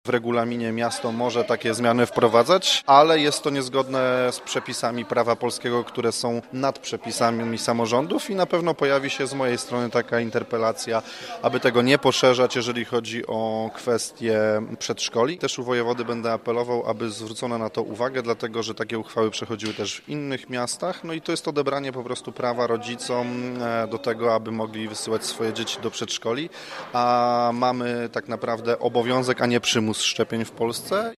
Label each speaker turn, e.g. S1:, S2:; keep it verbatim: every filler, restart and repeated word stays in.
S1: W regulaminie miasto może takie zmiany wprowadzać, ale jest to niezgodne z przepisami prawa polskiego, które są nad przepisami samorządów i na pewno pojawi się z mojej strony taka interpelacja, aby tego nie poszerzać, jeżeli chodzi o kwestie przedszkoli. Też u wojewody będę apelował, aby zwrócono na to uwagę, dlatego że takie uchwały przechodziły też w innych miastach, no i to jest odebranie po prostu prawa rodzicom do tego, aby mogli wysyłać swoje dzieci do przedszkoli, a mamy tak naprawdę obowiązek, a nie przymus szczepień w Polsce.